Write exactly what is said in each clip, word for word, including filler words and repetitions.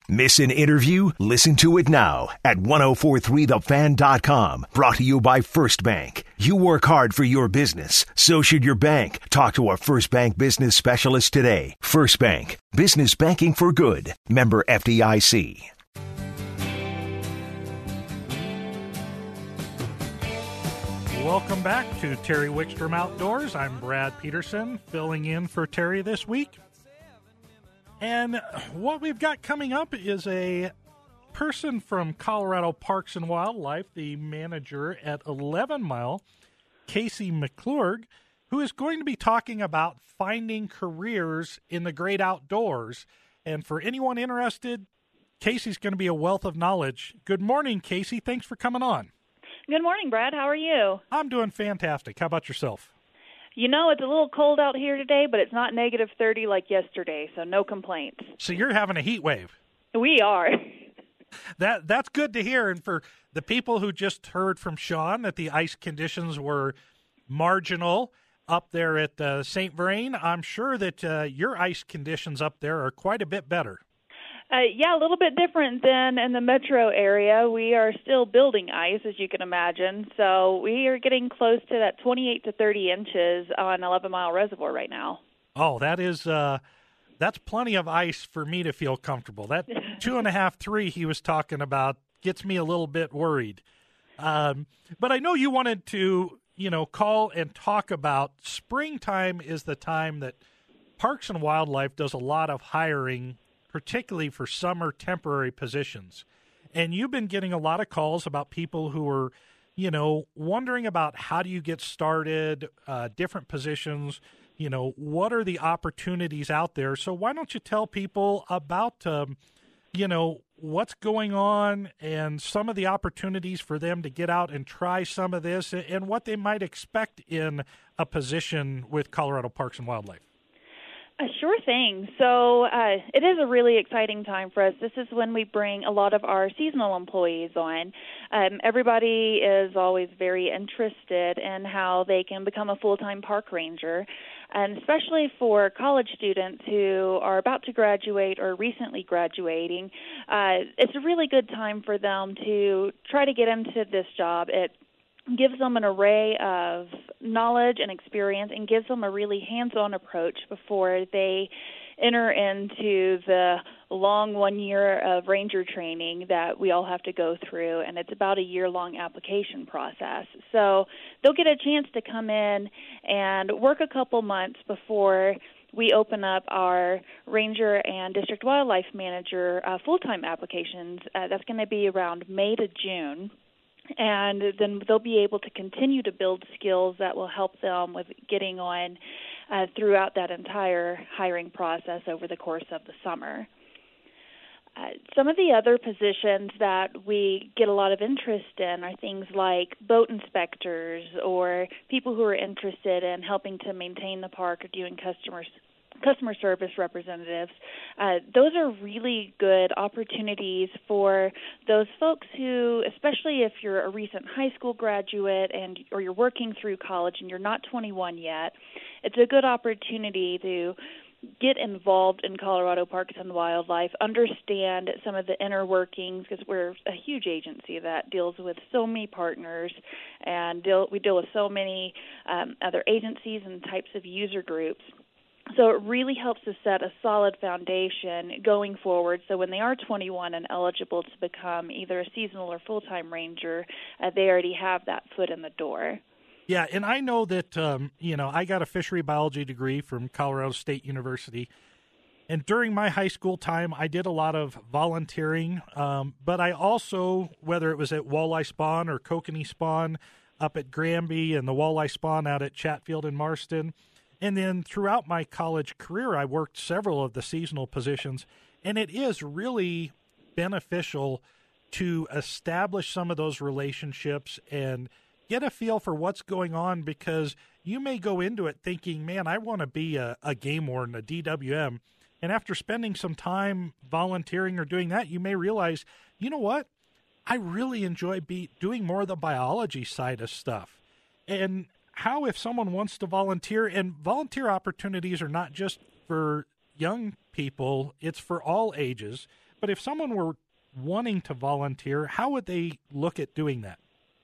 Miss an interview? Listen to it now at ten forty-three the fan dot com. Brought to you by First Bank. You work hard for your business. So should your bank. Talk to a First Bank business specialist today. First Bank. Business banking for good. Member F D I C. Welcome back to Terry Wickstrom Outdoors. I'm Brad Peterson, filling in for Terry this week. And what we've got coming up is a person from Colorado Parks and Wildlife, the manager at eleven mile, Casey McClurg, who is going to be talking about finding careers in the great outdoors. And for anyone interested, Casey's going to be a wealth of knowledge. Good morning, Casey. Thanks for coming on. Good morning, Brad. How are you? I'm doing fantastic. How about yourself? You know, it's a little cold out here today, but it's not negative thirty like yesterday, so no complaints. So you're having a heat wave. We are. That That's good to hear. And for the people who just heard from Sean that the ice conditions were marginal up there at uh, Saint Vrain, I'm sure that uh, your ice conditions up there are quite a bit better. Uh, yeah, a little bit different than in the metro area. We are still building ice, as you can imagine. So we are getting close to that twenty-eight to thirty inches on eleven mile Reservoir right now. Oh, that is uh, that's plenty of ice for me to feel comfortable. That two and a half, three he was talking about gets me a little bit worried. Um, but I know you wanted to, you know, call and talk about springtime is the time that Parks and Wildlife does a lot of hiring, particularly for summer temporary positions. And you've been getting a lot of calls about people who are, you know, wondering about how do you get started, uh, different positions, you know, what are the opportunities out there? So why don't you tell people about, um, you know, what's going on and some of the opportunities for them to get out and try some of this and what they might expect in a position with Colorado Parks and Wildlife? Uh, sure thing. So uh, it is a really exciting time for us. This is when we bring a lot of our seasonal employees on. Um, everybody is always very interested in how they can become a full-time park ranger, and especially for college students who are about to graduate or recently graduating, uh, it's a really good time for them to try to get into this job. It gives them an array of knowledge and experience and gives them a really hands-on approach before they enter into the long one year of ranger training that we all have to go through, and it's about a year-long application process. So they'll get a chance to come in and work a couple months before we open up our ranger and district wildlife manager uh, full-time applications. Uh, that's going to be around May to June. And then they'll be able to continue to build skills that will help them with getting on uh, throughout that entire hiring process over the course of the summer. Uh, some of the other positions that we get a lot of interest in are things like boat inspectors or people who are interested in helping to maintain the park or doing customer customer service representatives. Uh, those are really good opportunities for those folks who, especially if you're a recent high school graduate and or you're working through college and you're not twenty-one yet, it's a good opportunity to get involved in Colorado Parks and Wildlife, understand some of the inner workings, because we're a huge agency that deals with so many partners, and deal, we deal with so many um, other agencies and types of user groups. So it really helps to set a solid foundation going forward. So when they are twenty-one and eligible to become either a seasonal or full-time ranger, uh, they already have that foot in the door. Yeah, and I know that, um, you know, I got a fishery biology degree from Colorado State University. And during my high school time, I did a lot of volunteering. Um, but I also, whether it was at Walleye Spawn or Kokanee Spawn up at Granby and the Walleye Spawn out at Chatfield and Marston, and then throughout my college career, I worked several of the seasonal positions, and it is really beneficial to establish some of those relationships and get a feel for what's going on, because you may go into it thinking, man, I want to be a, a game warden, a D W M, and after spending some time volunteering or doing that, you may realize, you know what, I really enjoy be, doing more of the biology side of stuff. And how if someone wants to volunteer, and volunteer opportunities are not just for young people, it's for all ages. But if someone were wanting to volunteer, how would they look at doing that?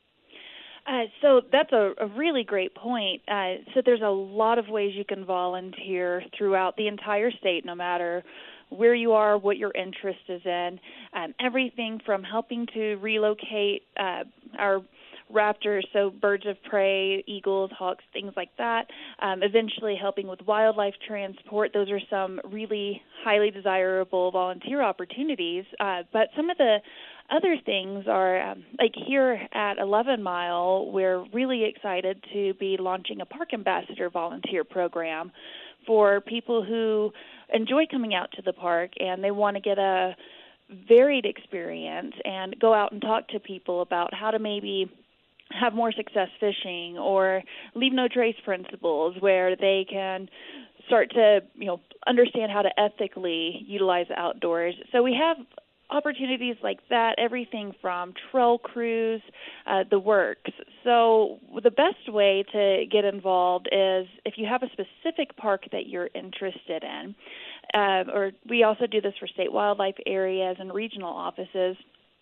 Uh, so that's a, a really great point. Uh, so there's a lot of ways you can volunteer throughout the entire state, no matter where you are, what your interest is in. Um, everything from helping to relocate uh, our raptors, so birds of prey, eagles, hawks, things like that, um, eventually helping with wildlife transport. Those are some really highly desirable volunteer opportunities. Uh, but some of the other things are, um, like here at eleven mile, we're really excited to be launching a Park Ambassador volunteer program for people who enjoy coming out to the park and they want to get a varied experience and go out and talk to people about how to maybe have more success fishing, or leave no trace principles, where they can start to, you know, understand how to ethically utilize the outdoors. So we have opportunities like that, everything from trail crews, uh, the works. So the best way to get involved is if you have a specific park that you're interested in, uh, or we also do this for state wildlife areas and regional offices.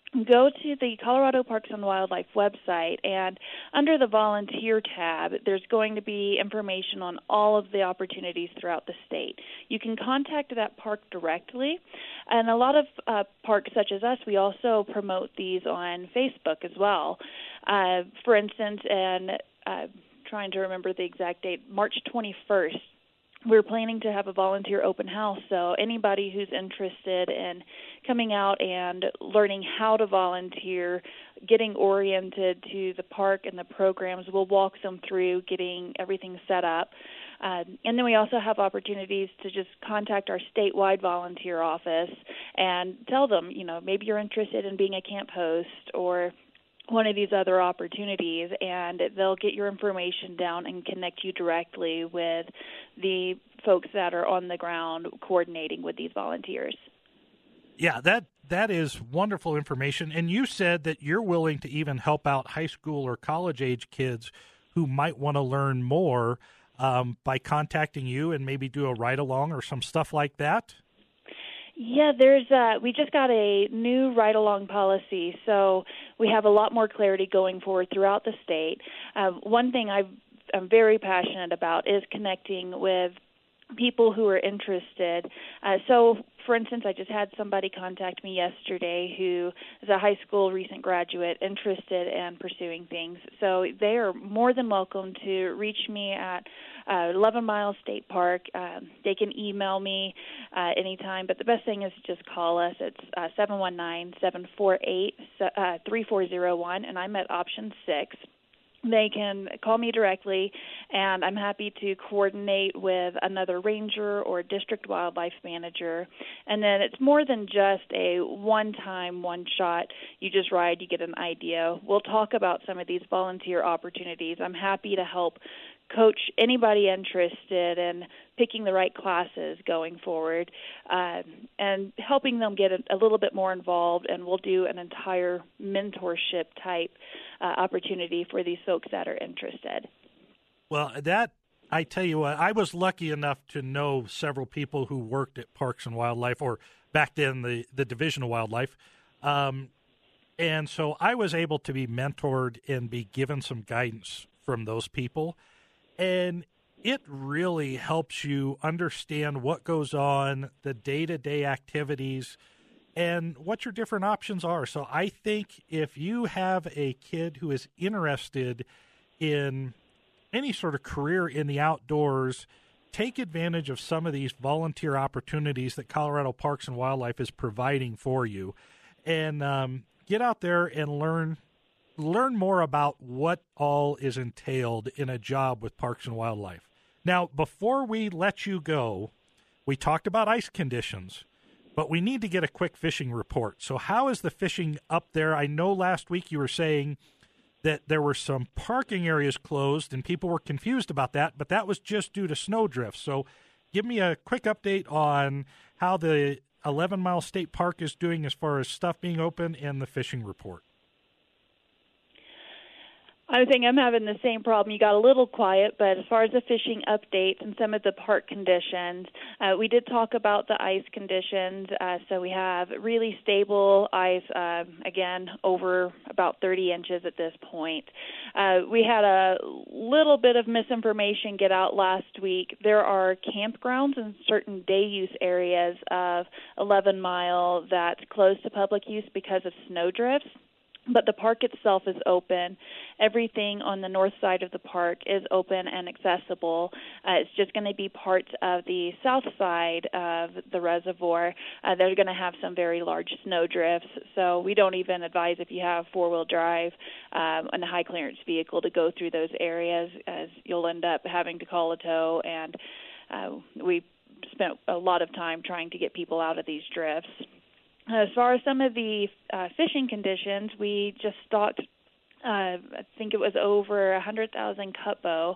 Go to the Colorado Parks and Wildlife website, and under the volunteer tab, there's going to be information on all of the opportunities throughout the state. You can contact that park directly, and a lot of uh, parks such as us, we also promote these on Facebook as well. Uh, for instance, and uh, trying to remember the exact date, March twenty-first, we're planning to have a volunteer open house, so anybody who's interested in coming out and learning how to volunteer, getting oriented to the park and the programs, we'll walk them through getting everything set up. Uh, and then we also have opportunities to just contact our statewide volunteer office and tell them, you know, maybe you're interested in being a camp host or one of these other opportunities, and they'll get your information down and connect you directly with the folks that are on the ground coordinating with these volunteers. Yeah, that that is wonderful information. And you said that you're willing to even help out high school or college-age kids who might want to learn more um, by contacting you and maybe do a ride-along or some stuff like that? Yeah, there's uh, we just got a new ride-along policy, so we have a lot more clarity going forward throughout the state. Uh, one thing I've, I'm very passionate about is connecting with people who are interested. Uh, so, for instance, I just had somebody contact me yesterday who is a high school recent graduate interested in pursuing things. So they are more than welcome to reach me at uh, eleven mile State Park. Um, they can email me uh, anytime, but the best thing is to just call us. It's uh, seven one nine, seven four eight, three four zero one, and I'm at option six. They can call me directly, and I'm happy to coordinate with another ranger or district wildlife manager. And then it's more than just a one-time, one-shot, you just ride, you get an idea. We'll talk about some of these volunteer opportunities. I'm happy to help coach anybody interested in picking the right classes going forward, uh, and helping them get a, a little bit more involved, and we'll do an entire mentorship type uh, opportunity for these folks that are interested. Well, that, I tell you what, I was lucky enough to know several people who worked at Parks and Wildlife, or back then the, the Division of Wildlife, um, and so I was able to be mentored and be given some guidance from those people. And it really helps you understand what goes on, the day-to-day activities, and what your different options are. So I think if you have a kid who is interested in any sort of career in the outdoors, take advantage of some of these volunteer opportunities that Colorado Parks and Wildlife is providing for you, and um, get out there and learn Learn more about what all is entailed in a job with Parks and Wildlife. Now, before we let you go, we talked about ice conditions, but we need to get a quick fishing report. So how is the fishing up there? I know last week you were saying that there were some parking areas closed and people were confused about that, but that was just due to snowdrift. So give me a quick update on how the eleven mile State Park is doing as far as stuff being open and the fishing report. I think I'm having the same problem. You got a little quiet, but as far as the fishing updates and some of the park conditions, uh, we did talk about the ice conditions. Uh, so we have really stable ice, uh, again, over about thirty inches at this point. Uh, we had a little bit of misinformation get out last week. There are campgrounds in certain day use areas of eleven mile that's closed to public use because of snowdrifts. But the park itself is open. Everything on the north side of the park is open and accessible. Uh, it's just going to be parts of the south side of the reservoir uh, that are going to have some very large snow drifts. So we don't even advise if you have four-wheel drive um, and a high-clearance vehicle to go through those areas, as you'll end up having to call a tow. And uh, we spent a lot of time trying to get people out of these drifts. As far as some of the uh, fishing conditions, we just stocked, uh, I think it was over one hundred thousand cutbow.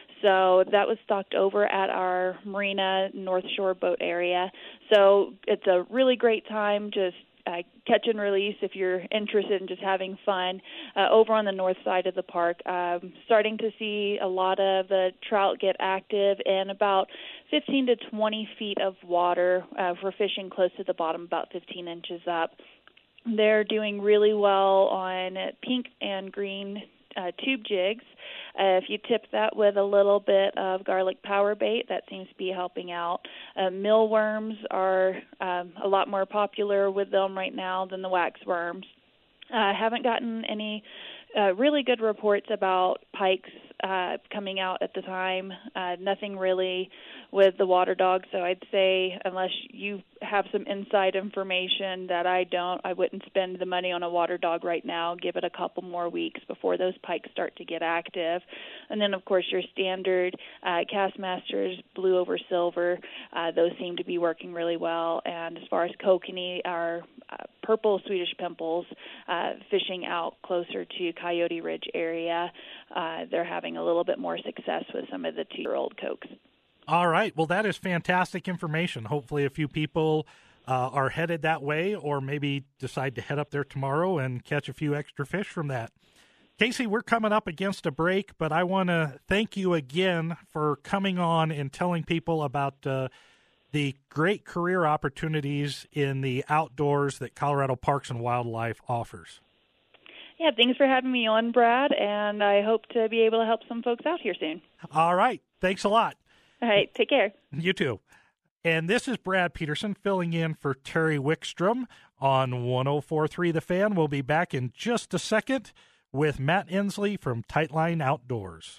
So that was stocked over at our Marina North Shore boat area. So it's a really great time, just uh, catch and release if you're interested in just having fun. Uh, over on the north side of the park, um, starting to see a lot of the trout get active in about fifteen to twenty feet of water uh, for fishing close to the bottom, about fifteen inches up. They're doing really well on pink and green uh, tube jigs. Uh, if you tip that with a little bit of garlic power bait, that seems to be helping out. Uh, millworms are um, a lot more popular with them right now than the wax worms. I uh, haven't gotten any uh, really good reports about pikes uh, coming out at the time. Uh, nothing really with the water dog, so I'd say unless you have some inside information that I don't, I wouldn't spend the money on a water dog right now. Give it a couple more weeks before those pikes start to get active. And then, of course, your standard uh, Castmasters, blue over silver, uh, those seem to be working really well. And as far as kokanee, our uh, purple Swedish pimples, uh, fishing out closer to Coyote Ridge area, uh, they're having a little bit more success with some of the two-year-old cokes. All right. Well, that is fantastic information. Hopefully a few people uh, are headed that way, or maybe decide to head up there tomorrow and catch a few extra fish from that. Casey, we're coming up against a break, but I want to thank you again for coming on and telling people about uh, the great career opportunities in the outdoors that Colorado Parks and Wildlife offers. Yeah, thanks for having me on, Brad, and I hope to be able to help some folks out here soon. All right. Thanks a lot. All right, take care. You too. And this is Brad Peterson filling in for Terry Wickstrom on one oh four point three The Fan. We'll be back in just a second with Matt Inslee from Tightline Outdoors.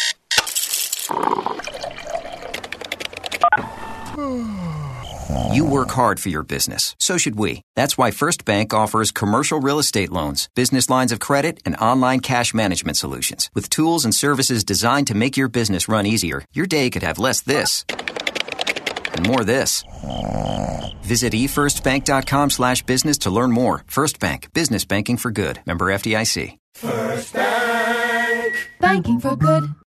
You work hard for your business. So should we. That's why First Bank offers commercial real estate loans, business lines of credit, and online cash management solutions. With tools and services designed to make your business run easier, your day could have less this and more this. Visit e first bank dot com slash business to learn more. First Bank. Business banking for good. Member F D I C. First Bank. Banking for good.